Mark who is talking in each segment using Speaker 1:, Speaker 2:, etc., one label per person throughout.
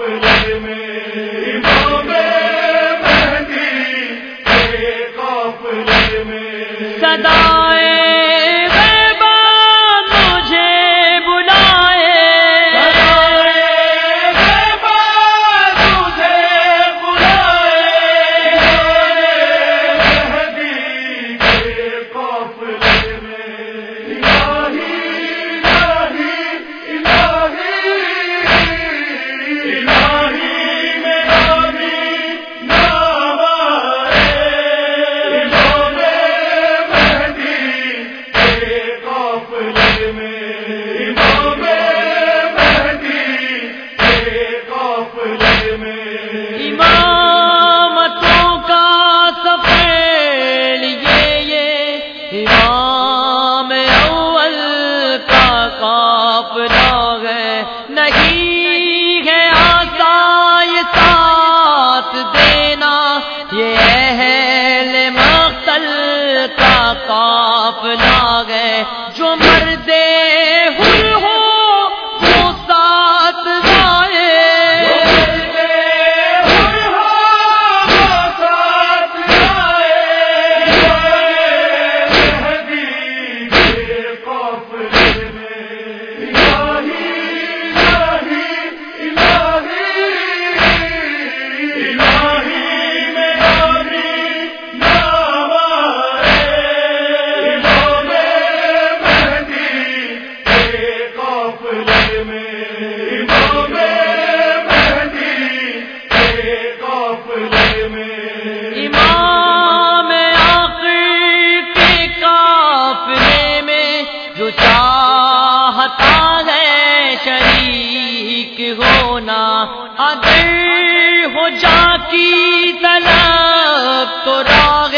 Speaker 1: قافلے میں امام مہدی کے قافلے میں
Speaker 2: صدائے نہیں ہے آسان یہ ساتھ دینا، یہ اہل مقتل کا قافلہ ہے، جو مردے حر ہو وہ ساتھ جائے، ہونا اگر ہو جا کی طلب تو راغ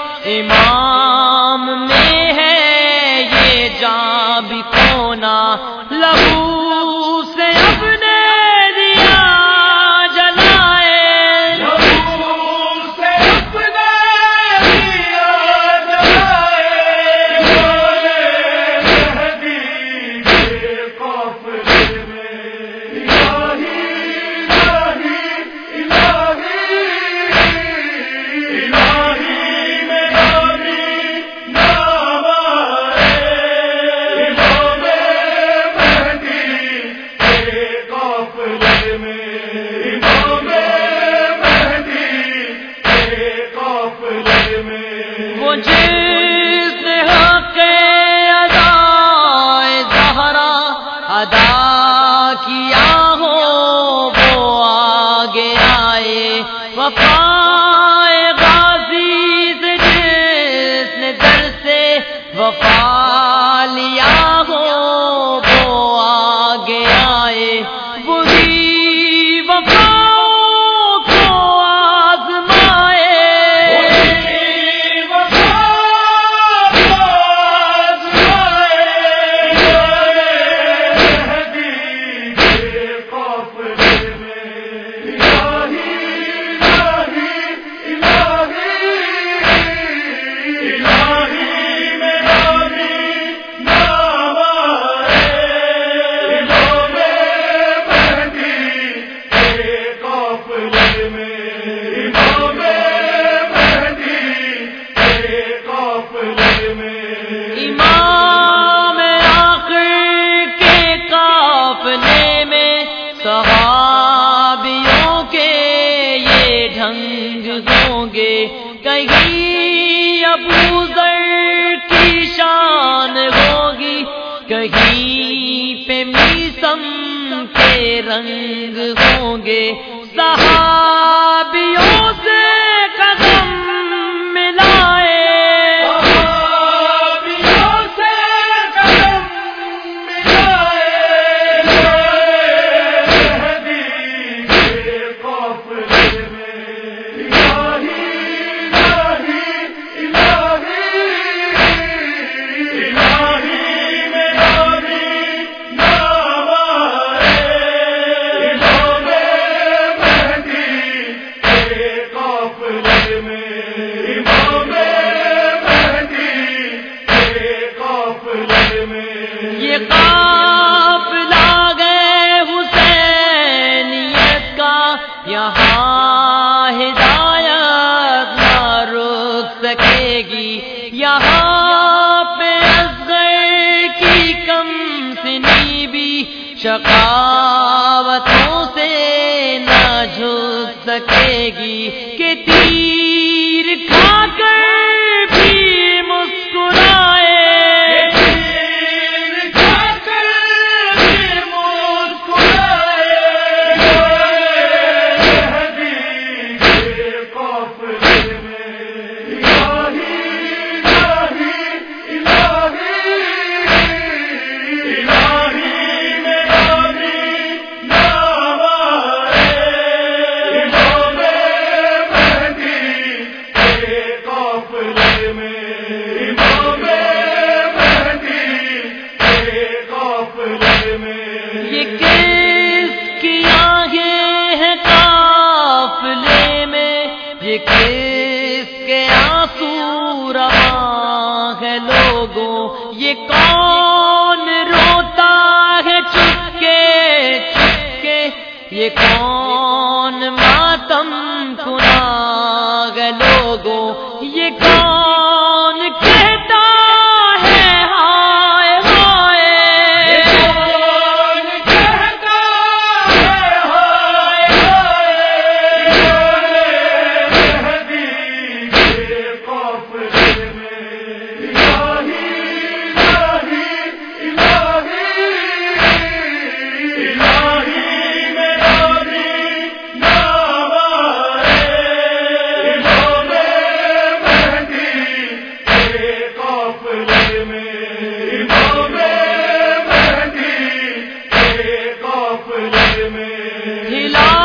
Speaker 2: امام میں ہے یہ جاں بھی کھونا، لہو سے اپنے دیا جلائے،
Speaker 1: لہو سے اپنے دیا جلائے، مہدی کے قافلے میں
Speaker 2: جس نے حق ادائے زہرا ادا کیا ہو وہ آگے آئے، وفائے غازی سے جس نے در سے وفا لیا ہو وہ آگے آئے، وہی وفا صحابیوں کے یہ ڈھنگ ہوں گے، کہیں ابو ذر کی شان ہوگی، کہیں پہ میثم کے رنگ ہوں گے، صحابیوں سے قدم ملائے، سخاوتوں سے نہ جھک سکے گی کہ تیر کھا کر بھی مسکرائے کس کے آنسو رواں ہے لوگوں، یہ کون روتا ہے چپکے چپکے، یہ کون ماتم کنا ہے لوگوں، یہ کون کہتا ہے ہائے ہائے،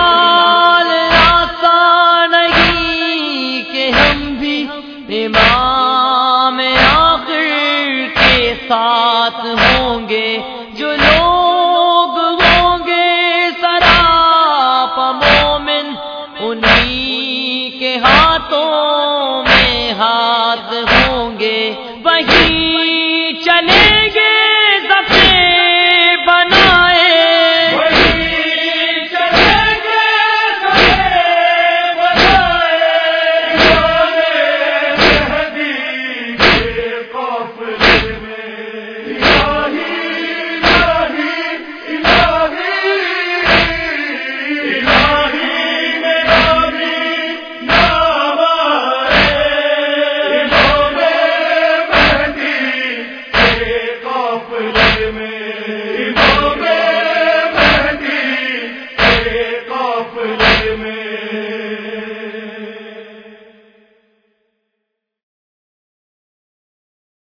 Speaker 2: ہلال آسان نہیں کہ ہم بھی ایمان